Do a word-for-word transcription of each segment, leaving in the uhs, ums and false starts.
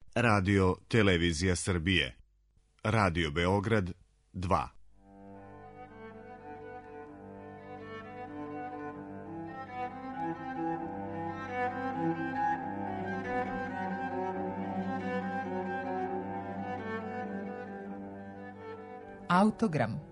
Radio Televizija Srbije. Radio Beograd dva. Autogram.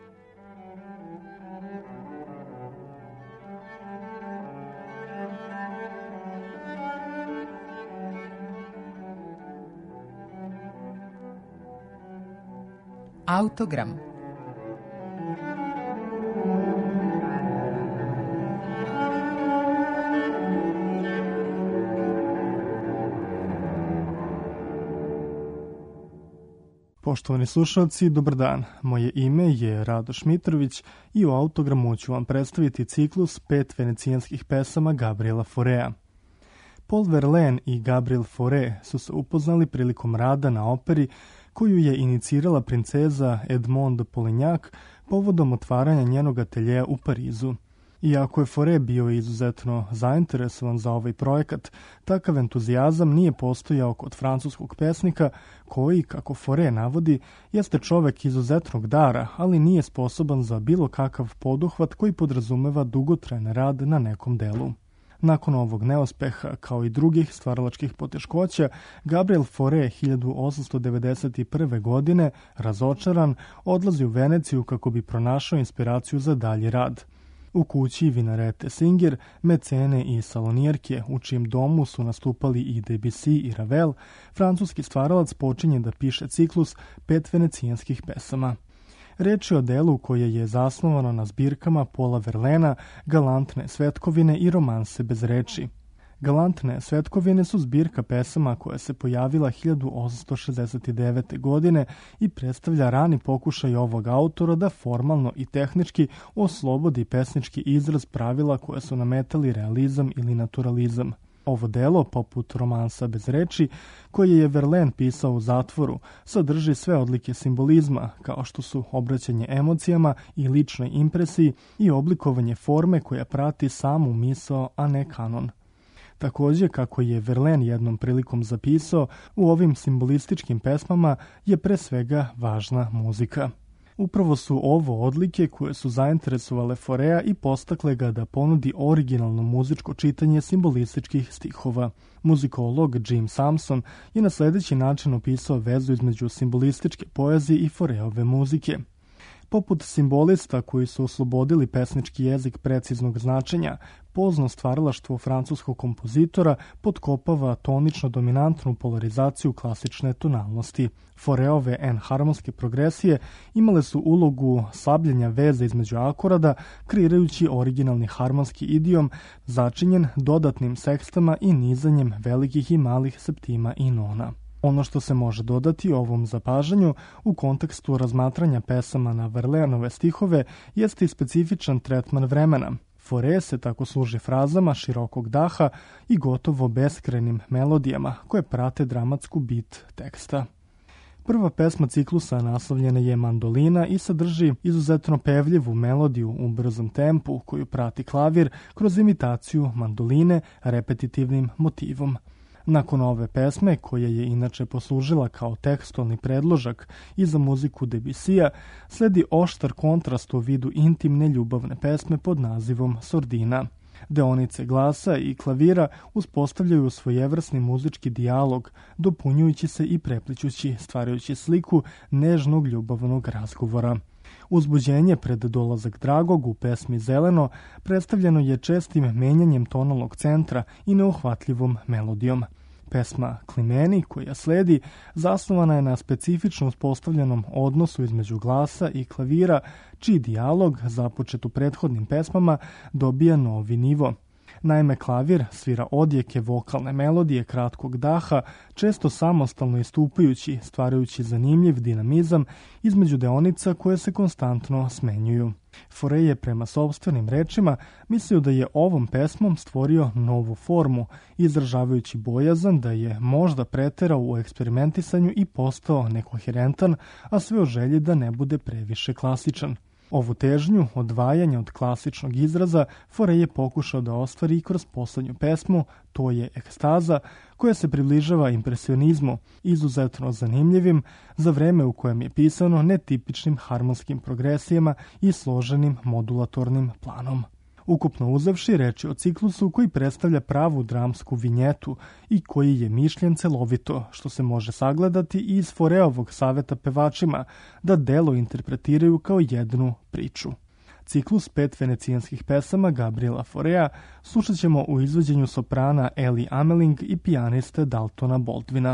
Autogram. Poštovani slušalci, dobar dan. Moje ime je Radoš Mitrović i u Autogramu ću vam predstaviti ciklus pet venecijanskih pesama Gabriela Faurea. Paul Verlaine i Gabriel Fauré su se upoznali prilikom rada na operi koju je inicirala princeza Edmond de Polignac povodom otvaranja njenog ateljeja u Parizu. Iako je Fauré bio izuzetno zainteresovan za ovaj projekat, takav entuzijazam nije postojao kod francuskog pesnika koji, kako Fauré navodi, jeste čovek izuzetnog dara, ali nije sposoban za bilo kakav poduhvat koji podrazumeva dugotrajan rad na nekom delu. Nakon ovog neuspeha, kao i drugih stvaralačkih poteškoća, Gabriel Fauré hiljadu osamsto devedeset prve. godine, razočaran, odlazi u Veneciju kako bi pronašao inspiraciju za dalji rad. U kući Vinarete Singer, mecene i salonijerke, u čijem domu su nastupali i Debussy i Ravel, francuski stvaralac počinje da piše ciklus pet venecijanskih pesama. Reč je o delu koje je zasnovano na zbirkama Paula Verlaina, Galantne svetkovine i Romanse bez reči. Galantne svetkovine su zbirka pesama koja se pojavila hiljadu osamsto šezdeset devete. godine i predstavlja rani pokušaj ovog autora da formalno i tehnički oslobodi pesnički izraz pravila koje su nametali realizam ili naturalizam. Ovo delo, poput Romansa bez reči, koje je Verlaine pisao u zatvoru, sadrži sve odlike simbolizma, kao što su obraćanje emocijama i ličnoj impresiji i oblikovanje forme koja prati samu misao, a ne kanon. Takođe, kako je Verlaine jednom prilikom zapisao, u ovim simbolističkim pesmama je pre svega važna muzika. Upravo su ovo odlike koje su zainteresovale Faurea i postakle ga da ponudi originalno muzičko čitanje simbolističkih stihova. Muzikolog Jim Samson je na sledeći način opisao vezu između simbolističke poezije i Faureove muzike. Poput simbolista koji su oslobodili pesnički jezik preciznog značenja, pozno stvaralaštvo francuskog kompozitora potkopava tonično dominantnu polarizaciju klasične tonalnosti. Faureove enharmonske progresije imale su ulogu slabljenja veze između akorada, kreirajući originalni harmonski idiom, začinjen dodatnim sekstama i nizanjem velikih i malih septima i nona. Ono što se može dodati ovom zapažanju u kontekstu razmatranja pesama na Verlainove stihove jeste i specifičan tretman vremena. Fauré se tako služi frazama širokog daha i gotovo beskrajnim melodijama koje prate dramatsku bit teksta. Prva pesma ciklusa naslovljena je Mandolina i sadrži izuzetno pevljivu melodiju u brzom tempu koju prati klavir kroz imitaciju mandoline repetitivnim motivom. Nakon ove pesme, koja je inače poslužila kao tekstualni predložak i za muziku Debussija, sledi oštar kontrast u vidu intimne ljubavne pesme pod nazivom Sordina. Deonice glasa i klavira uspostavljaju svojevrsni muzički dijalog, dopunjujući se i preplićući, stvarajući sliku nežnog ljubavnog razgovora. Uzbuđenje pred dolazak dragog u pesmi Zeleno predstavljeno je čestim menjanjem tonalnog centra i neuhvatljivom melodijom. Pesma Klimeni, koja sledi, zasnovana je na specifično uspostavljenom odnosu između glasa i klavira, čiji dijalog, započet u prethodnim pesmama, dobija novi nivo. Naime, klavir svira odjeke vokalne melodije kratkog daha, često samostalno istupajući, stvarajući zanimljiv dinamizam između deonica koje se konstantno smenjuju. Fauré je prema sopstvenim rečima mislio da je ovom pesmom stvorio novu formu, izražavajući bojazan da je možda preterao u eksperimentisanju i postao nekoherentan, a sve o želji da ne bude previše klasičan. Ovu težnju odvajanja od klasičnog izraza Fauré je pokušao da ostvari i kroz poslednju pesmu, to je Ekstaza, koja se približava impresionizmu, izuzetno zanimljivim za vreme u kojem je pisano netipičnim harmonskim progresijama i složenim modulatornim planom. Ukupno uzevši, reč je o ciklusu koji predstavlja pravu dramsku vinjetu i koji je mišljen celovito, što se može sagledati i iz Fauréovog saveta pevačima da delo interpretiraju kao jednu priču. Ciklus pet venecijanskih pesama Gabriela Faurea slušat ćemo u izvođenju soprana Ellie Ameling i pijaniste Daltona Baldwina.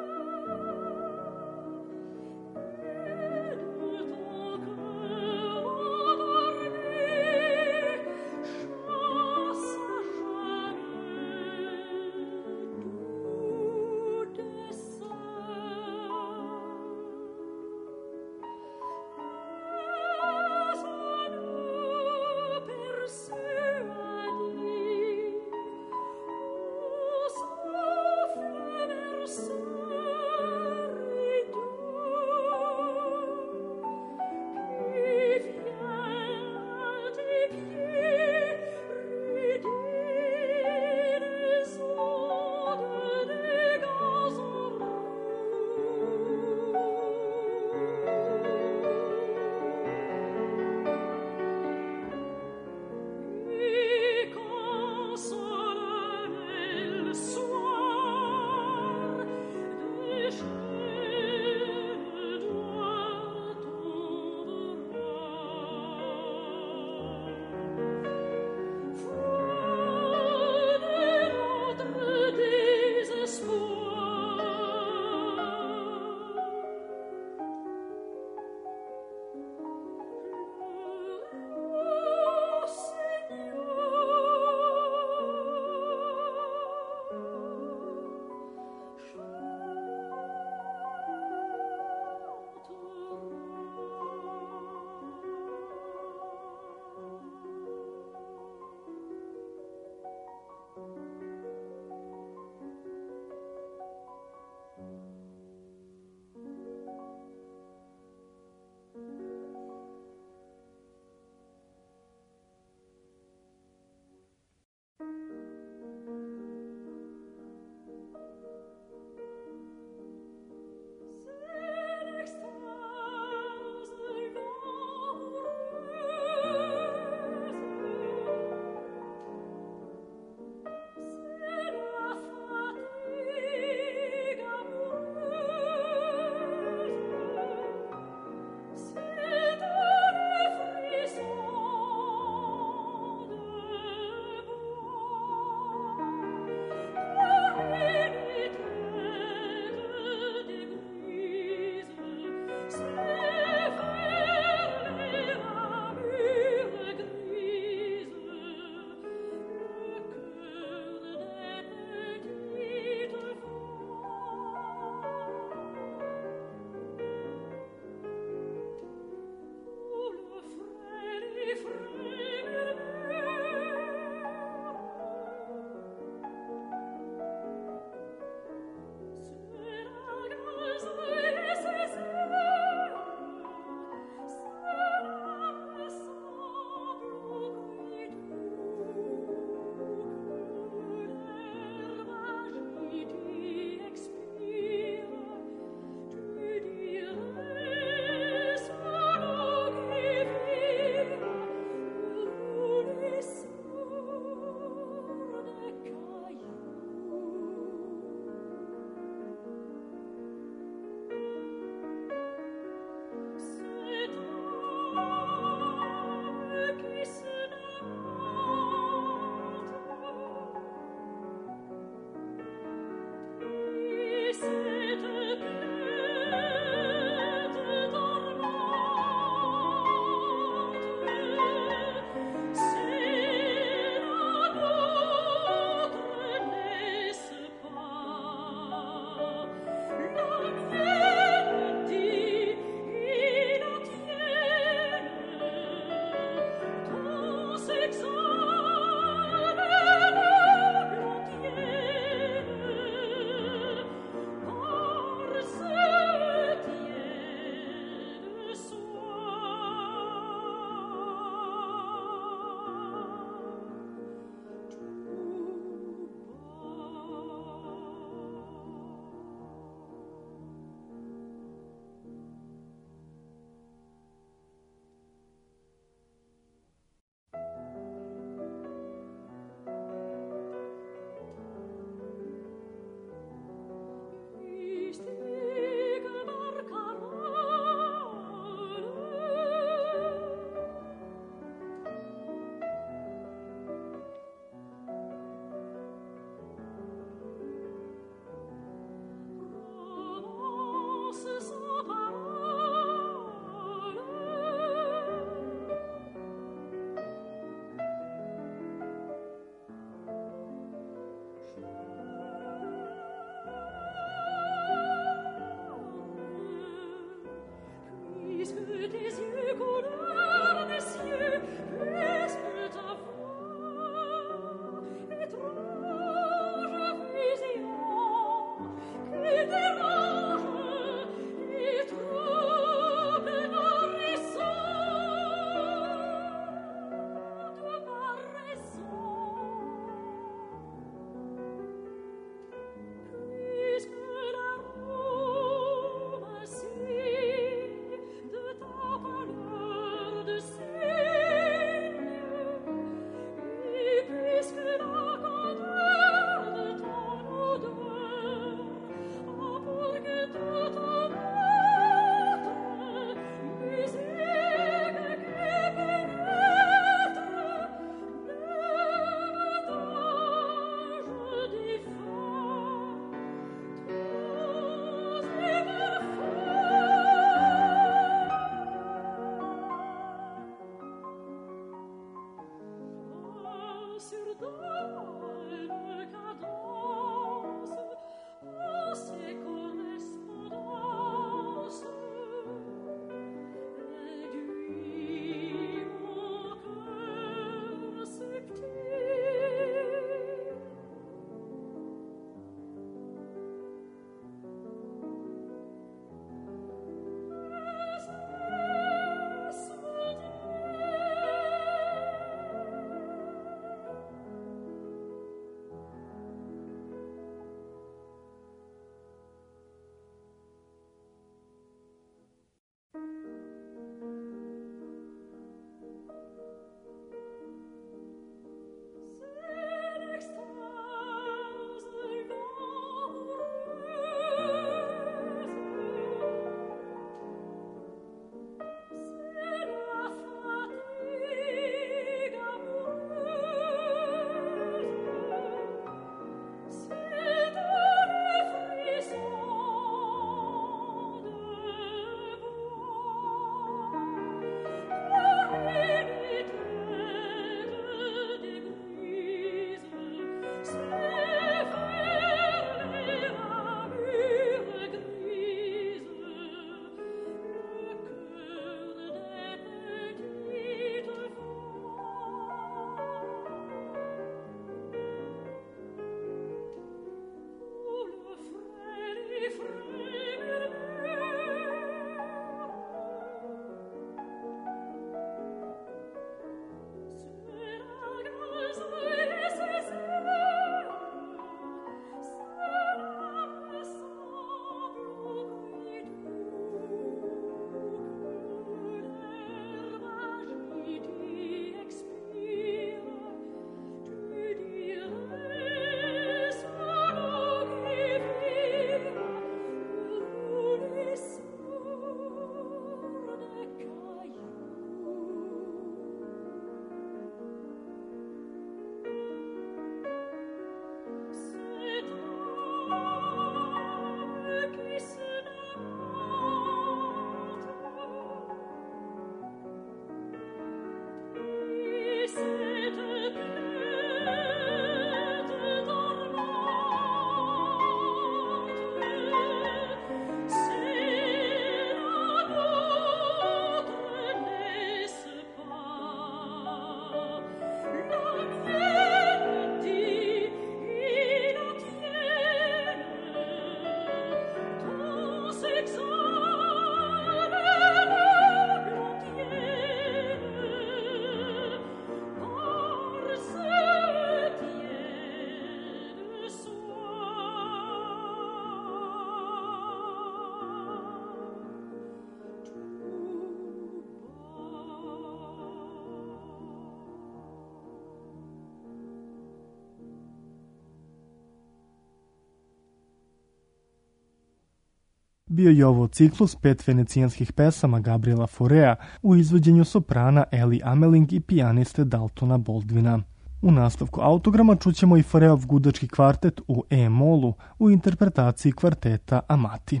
Bio je ovo ciklus pet venecijanskih pesama Gabriela Faurea u izvođenju soprana Ellie Ameling i pijaniste Daltona Baldwina. U nastavku autograma čućemo i Faureov gudački kvartet u E-molu u interpretaciji kvarteta Amati.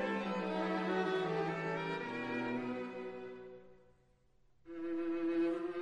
Thank you.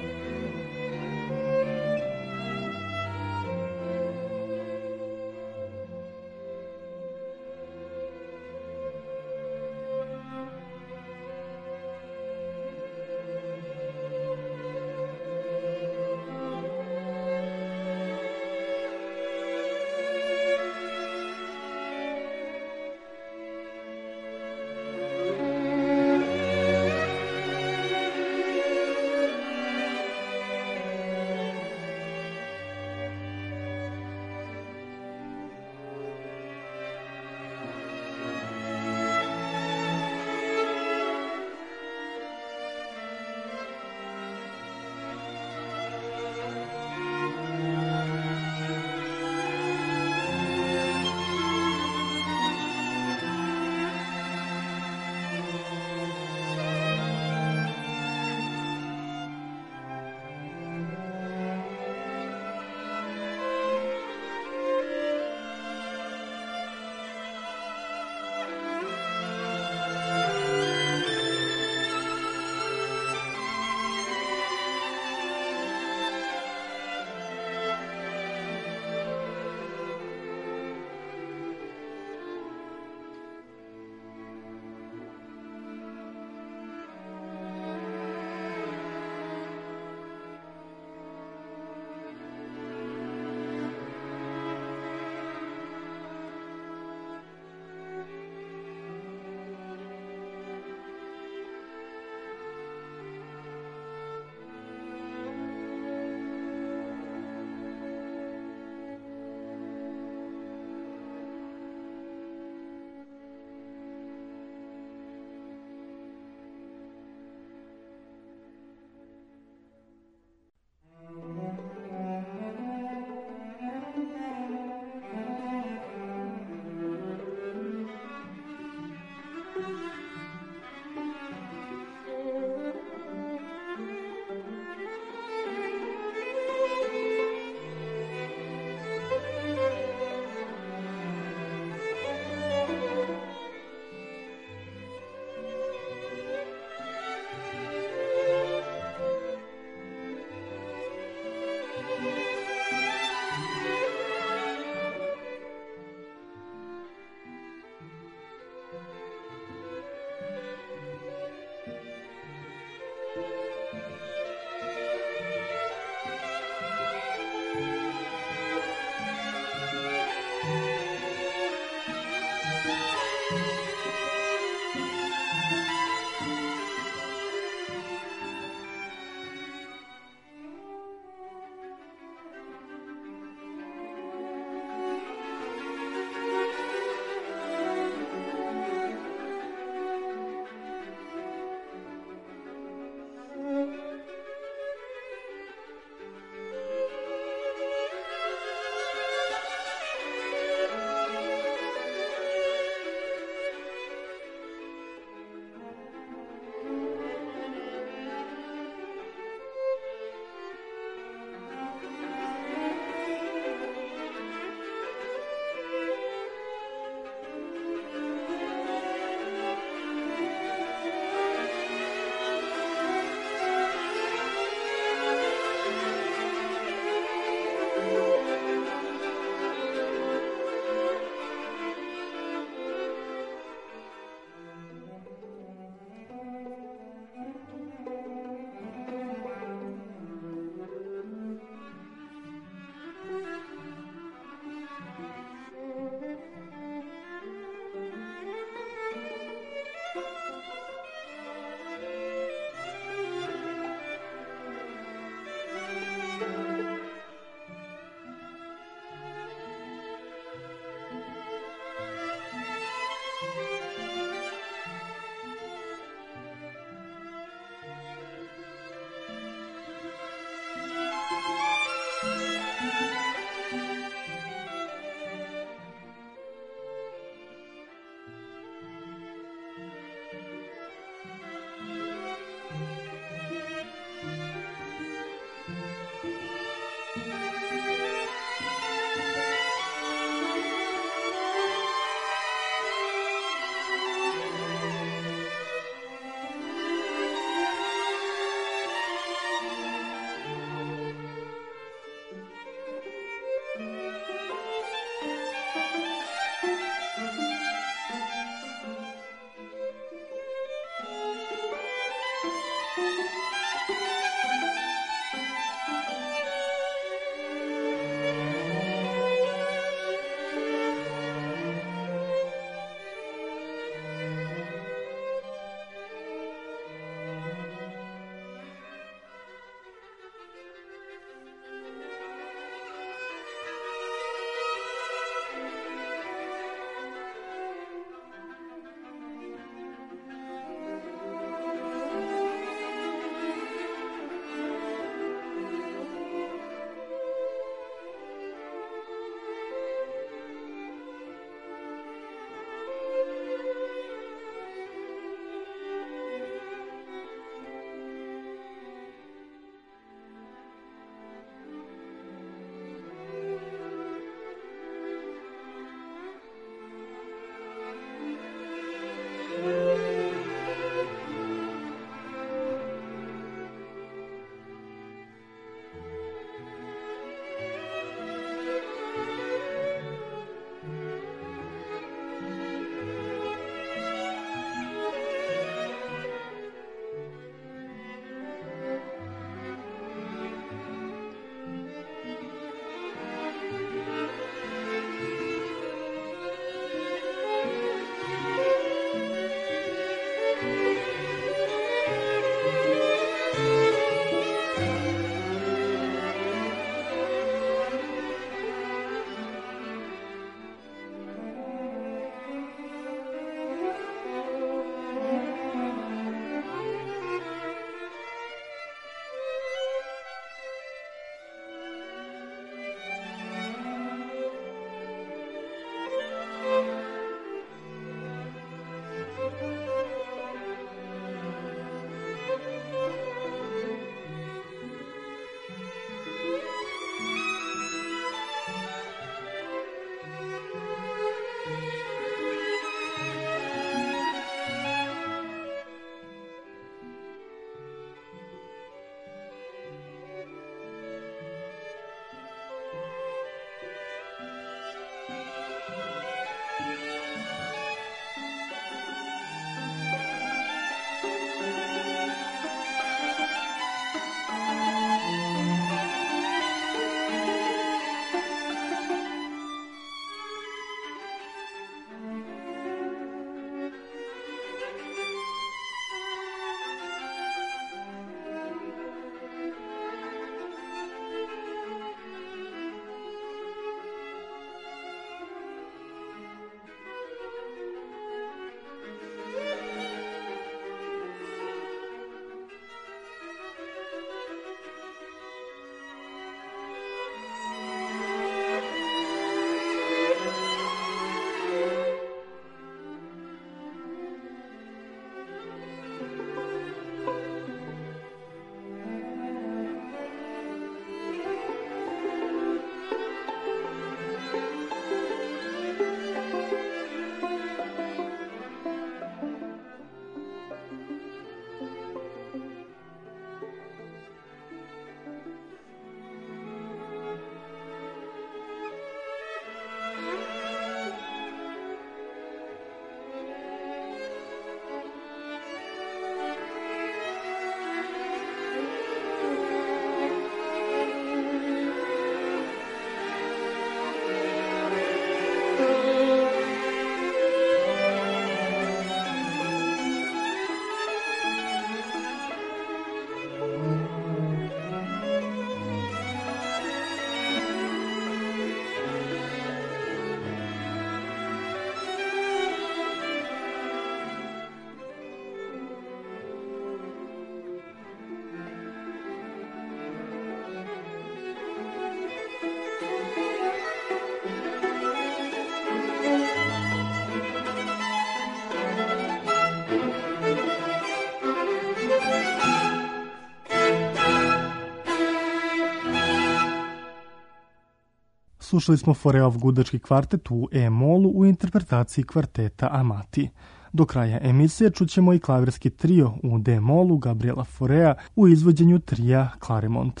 Slušali smo Foreov gudački kvartet u E-molu u interpretaciji kvarteta Amati. Do kraja emisije čućemo i klavirski trio u D-molu Gabriela Forea u izvođenju trija Claremont.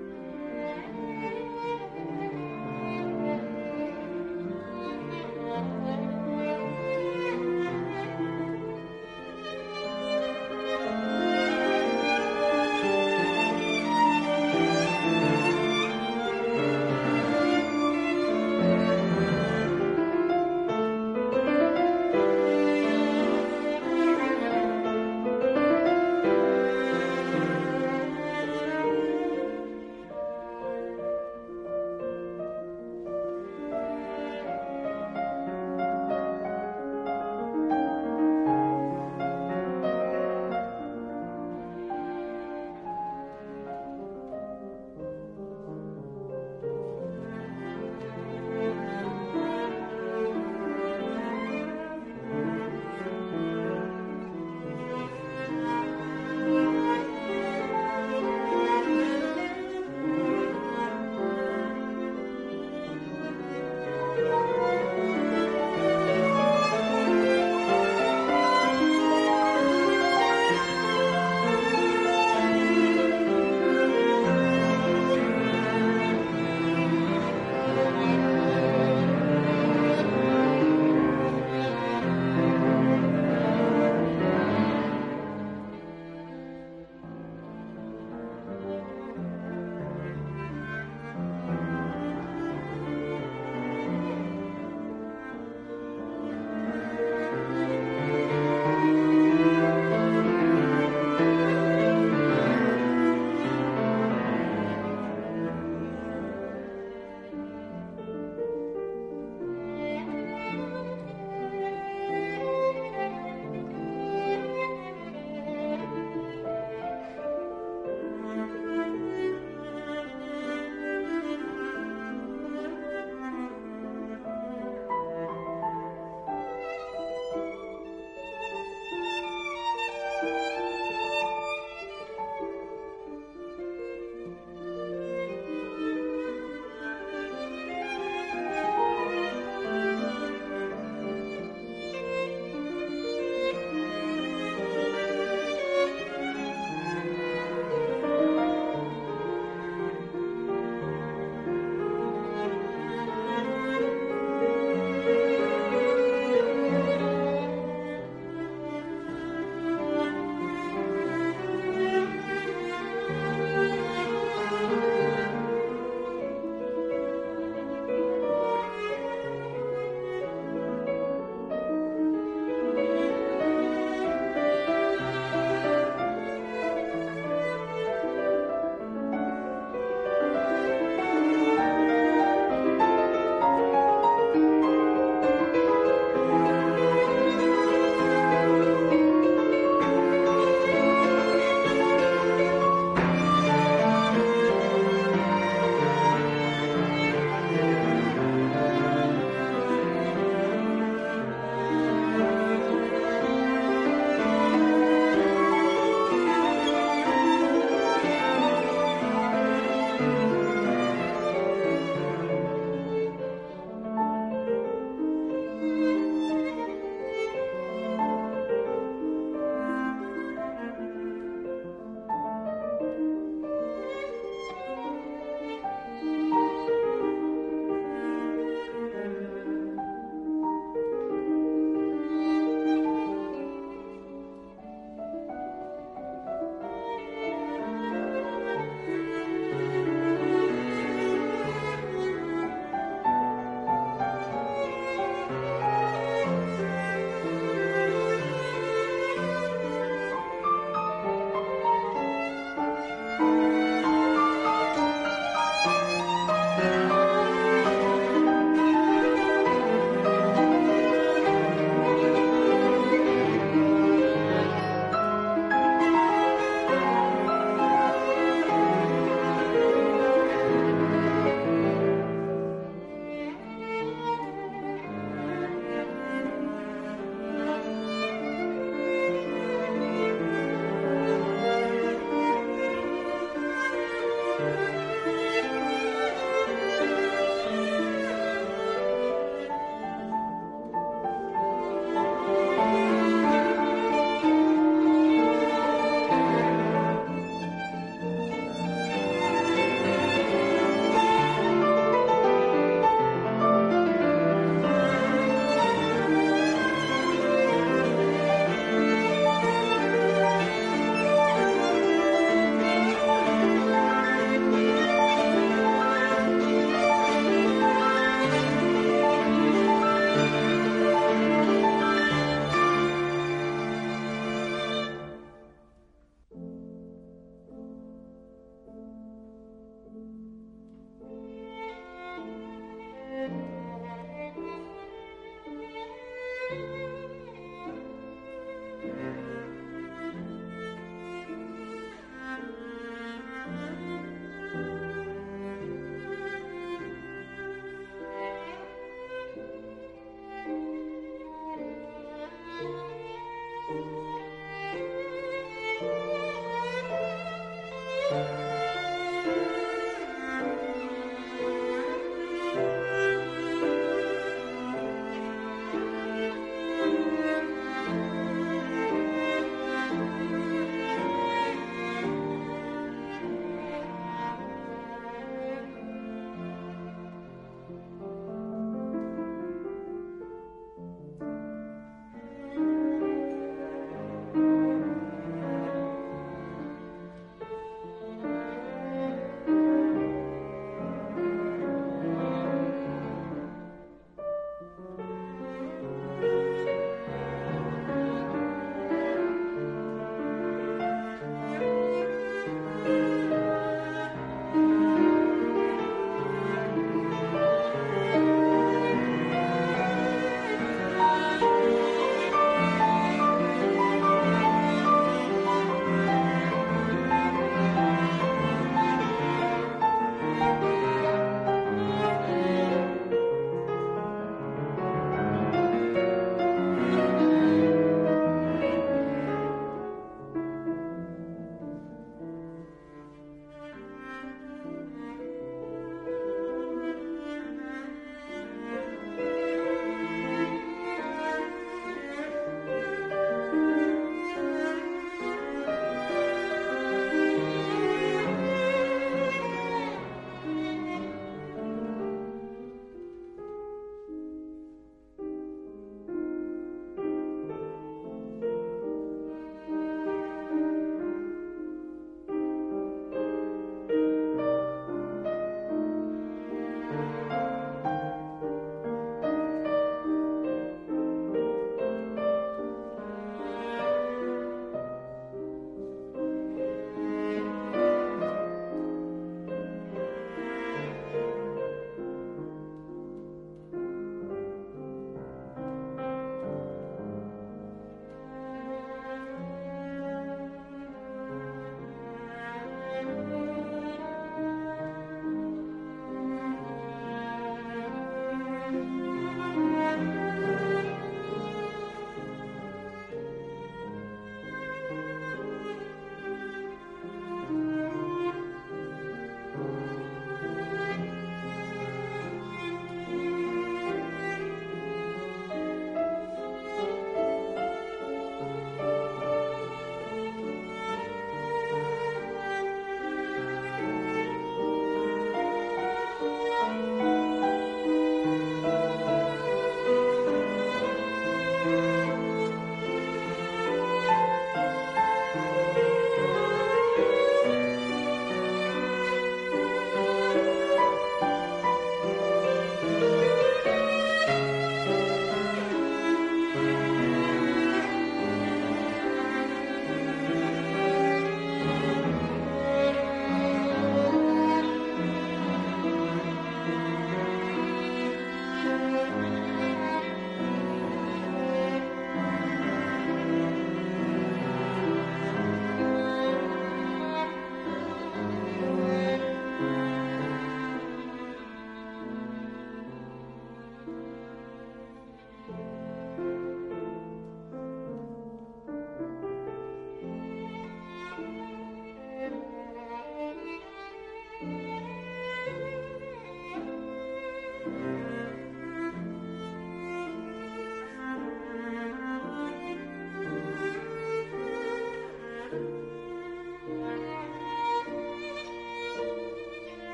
Thank you.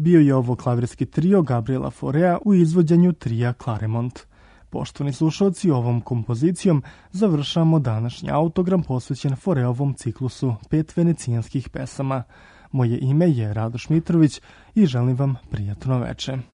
bio je ovo klavirski trio Gabriela Faurea u izvođenju trija Claremont. Poštovani slušalci, ovom kompozicijom završamo današnji autogram posvećen Faureovom ciklusu pet venecijanskih pesama. Moje ime je Radoš Mitrović i želim vam prijatno veče.